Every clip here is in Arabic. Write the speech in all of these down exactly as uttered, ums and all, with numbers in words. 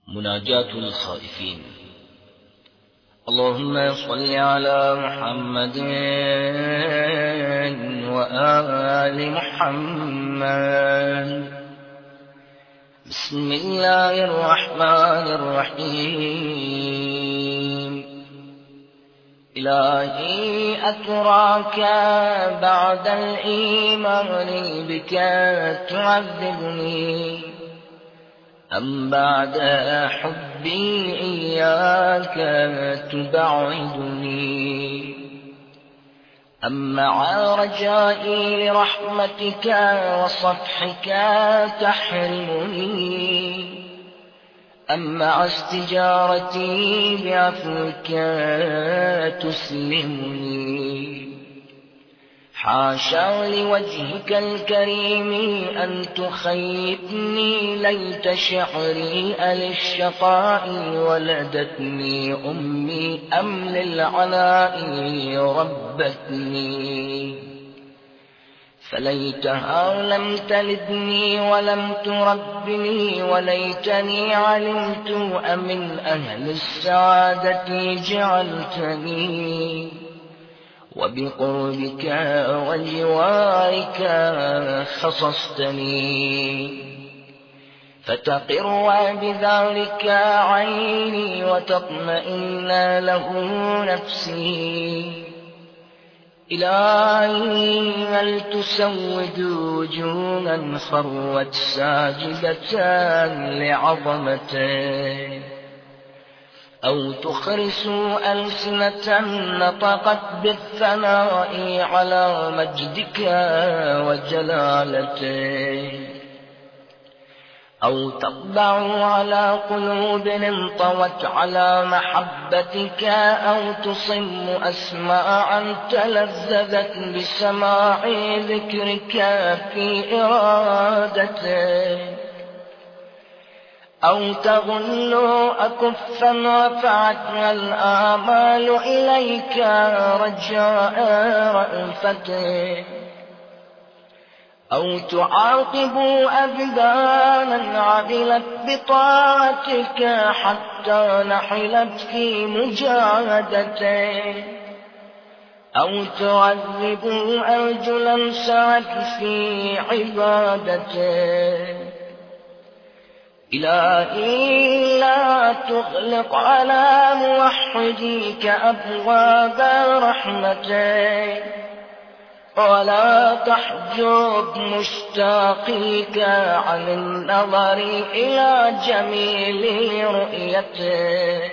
مناجاة الخائفين. اللهم صل على محمد وآل محمد. بسم الله الرحمن الرحيم. إلهي أتراك بعد الإيمان بك تعذبني، أم بعد حبي إياك تبعدني، أم مع رجائي لرحمتك وصفحك تحرمني، أم مع استجارتي بعفوك تسلمني. حاشا لوجهك الكريم أن تخيبني، ليت شعري للشقاء ولدتني أمي أم للعناء ربتني. فليتها لم تلدني ولم تربني، وليتني علمت أمن أهل السعادة جعلتني، وبقربك وجوارك خصصتني. فتقر بذلك عيني وتطمئن له نفسي. إلهي هل تسود وجوها خروت ساجدة لعظمتك، أو تخرس ألسنة نطقت بالثناء على مجدك وجلالتك، أو تطبع على قلوب انطوت على محبتك، أو تصم أسماعا تلذذت بسماع ذكرك في إرادتك، أو تغل أكفا رفعتها الآمال إليك رجاء رأفتك، أو تعاقب أبدانا عدلت بطاعتك حتى نحلت في مجاهدتك، أو تعذب أرجلا سعت في عبادتك. إلهي لا تغلق على موحديك أبواب رحمتك، ولا تحجب مشتاقيك عن النظر إلى جميل رؤيتك.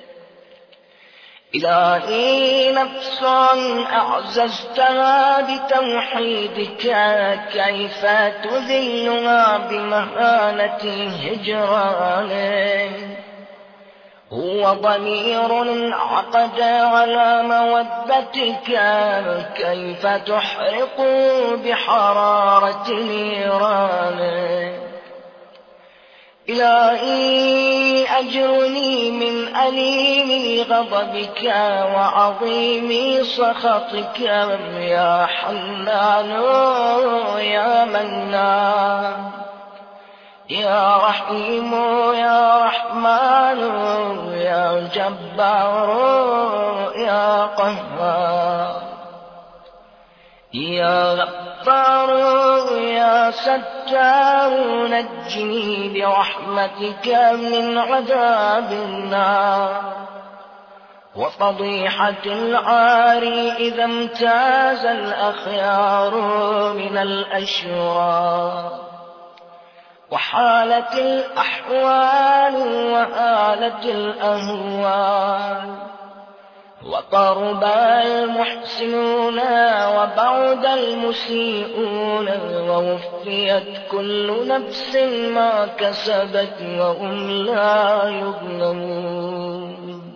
إلهي نفسا أعززتها بتوحيدك، كيف تذلها بمهانة هجرانك. هو ضمير انعقد على مودتك، كيف تحرق بحرارة نيرانك. إلهي أجرني من أليم غضبك وعظيم سخطك، يا حنان يا منان، يا رحيم يا رحمن، يا جبار يا قهار، يا غفار يا ستار، نجني برحمتك من عذاب النار وفضيحة العار، إذا امتاز الأخيار من الأشرار، وحالت الأحوال وآلت الأهوال، وقرب المحسنون وبعد المسيئون، ووفيت كل نفس ما كسبت وهم لا يظلمون.